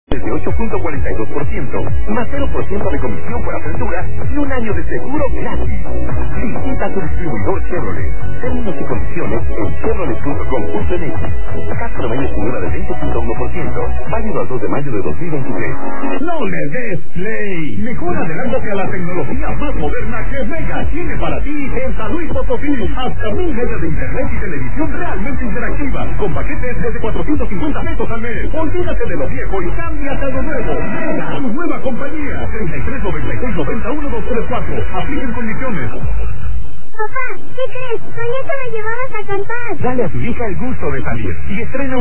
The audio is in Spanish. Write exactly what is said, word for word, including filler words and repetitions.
de ocho punto cuarenta y dos por ciento, más cero por ciento de comisión por apertura y un año de seguro gratis. Visita tu distribuidor Chevrolet. Términos y condiciones en chevrolet punto com punto m x. Cat promedio sin IVA del veinte punto uno por ciento, válido al dos de mayo de dos mil veintitrés. No le des play. Mejor adelántate a la tecnología más moderna que Mega tiene para ti en San Luis Potosí. Hasta mil megas de internet y televisión realmente interactiva, con paquetes desde cuatrocientos cincuenta pesos al mes. Olvídate de lo viejo y cámbiate a lo nuevo. Mega, tu nueva compañía. treinta y tres noventa y seis noventa uno dos tres cuatro. Apliquen condiciones. Papá, ¿qué crees? Con esto me llevabas a cantar. Dale a tu hija el gusto de salir y estrena